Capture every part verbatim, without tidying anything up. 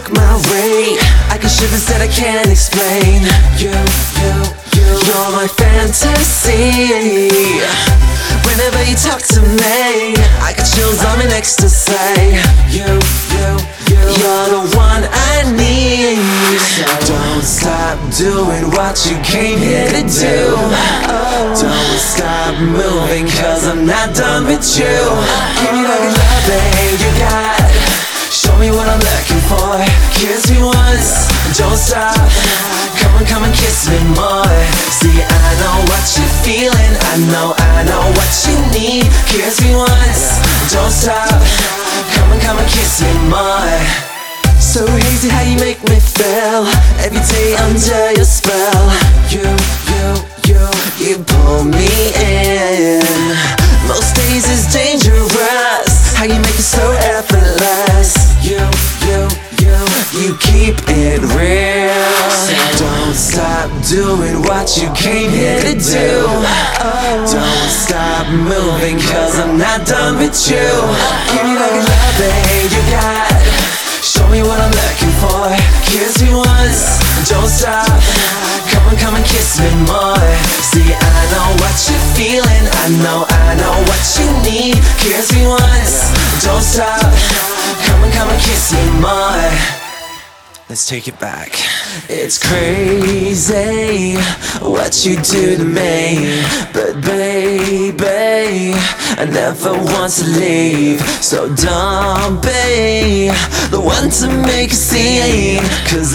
look my way, I can shivers that I can't explain. You, you, you, you're my fantasy. Whenever you talk to me, I get chills, I'm in ecstasy. You, you, you, you're the one I need. Don't stop doing what you came here to do. Don't stop moving, cause I'm not done with you. Give me that loving you got, show me what I'm looking for. Kiss me once, don't stop. Come on, come and kiss me more. See, I know what you're feeling, I know, I know what you need. Kiss me once, don't stop. Come on, come and kiss me more. So hazy how you make me feel, every day under your spell. You, you, you, you pull me in. Most days is dangerous, how you make it so effortless. You, you, you, you keep it real. Don't stop doing what you came here to do. Don't stop moving, cause I'm not done with you. Give me that loving you got, show me what I'm looking for. Kiss me once, don't stop. Come on, come and kiss me more. See, I know what you're feeling, I know, I know what you need. Kiss me once, don't stop. Come on, come and kiss me more. Let's take it back. It's crazy what you do to me, but baby, I never want to leave. So don't be the one to make a scene, cause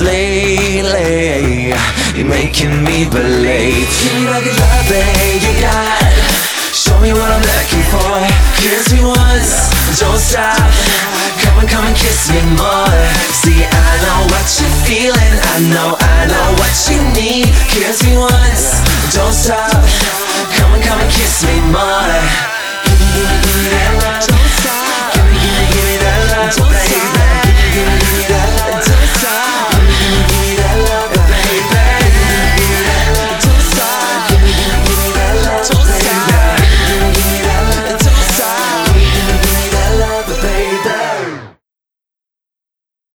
lately you're making me believe. Give me like a loving you got, show me what I'm looking for. Kiss me once, don't stop. Come on, come and kiss me more. See, I know what you're feeling, I know, I know what you need. Kiss me once, don't stop. Come on, come and kiss me more.